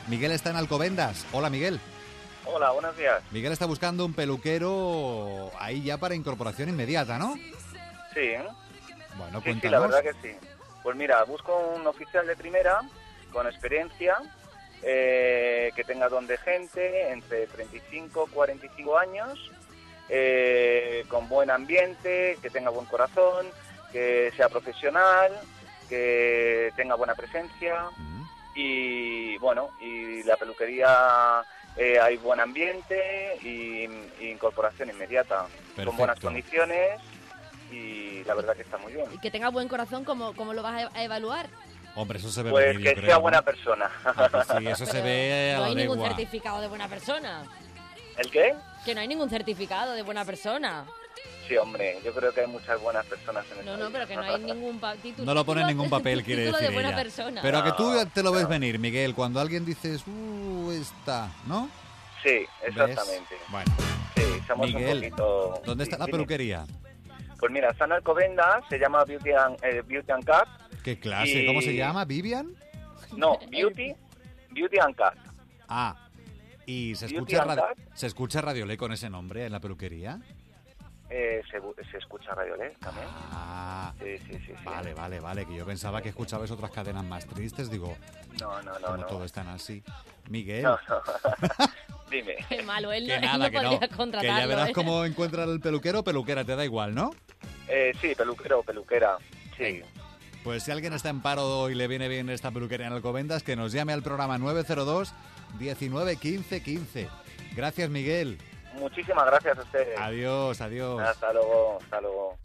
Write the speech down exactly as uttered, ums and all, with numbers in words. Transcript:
Miguel está en Alcobendas. Hola, Miguel. Hola, buenos días. Miguel está buscando un peluquero ahí ya para incorporación inmediata, ¿no? Sí, ¿eh? Bueno, sí, cuéntanos. sí, la verdad que sí. Pues mira, busco un oficial de primera con experiencia, eh, que tenga don de gente, entre treinta y cinco y cuarenta y cinco años, eh, con buen ambiente, que tenga buen corazón, que sea profesional, que tenga buena presencia. Mm. Y bueno, y la peluquería, eh, hay buen ambiente y, y incorporación inmediata, Perfecto. con buenas condiciones, y la verdad que está muy bien. Y que tenga buen corazón, ¿cómo, cómo lo vas a evaluar? Hombre, eso se ve Pues venir, que yo creo, sea ¿no? buena persona. Ah, pues sí, eso se Pero ve a no la hay ningún legua. certificado de buena persona. ¿El qué? Que no hay ningún certificado de buena persona. Sí, hombre, yo creo que hay muchas buenas personas en el No, país. no, pero que no hay ningún pa- título. No lo pone en título- ningún papel, quiere título decir de buena ella. persona. Pero a que tú No, te lo ves no. venir, Miguel, cuando alguien dices, uh, está, ¿no? Sí, ¿Ves? exactamente. Bueno, Sí, somos Miguel, un poquito... ¿dónde sí, está la dime. peluquería? Pues mira, está en Alcobendas, se llama Beauty and, eh, Beauty and Cut. ¿Qué clase? Y- ¿Cómo se llama? ¿Vivian? No, Beauty, Beauty and Cut. Ah, ¿y se Beauty escucha, and radio, Cut. se escucha Radiolé con ese nombre en la peluquería? Eh, se, se escucha Radio L también. Ah, Sí, sí, sí, sí. vale, vale, vale, que yo pensaba que escuchabas otras cadenas más tristes, digo, No, no, no, como no. todo están así. Miguel, No, no. Dime. Qué malo, él, que no, él nada, no que no, podría que ya contratarlo. verás ¿eh? cómo encuentra el peluquero o peluquera, te da igual, ¿no? Eh, sí, peluquero, peluquera. Sí. Pues si alguien está en paro y le viene bien esta peluquería en Alcobendas, que nos llame al programa nueve cero dos, diecinueve, quince, quince. Gracias, Miguel. Muchísimas gracias a ustedes. Adiós, adiós. Hasta luego, hasta luego.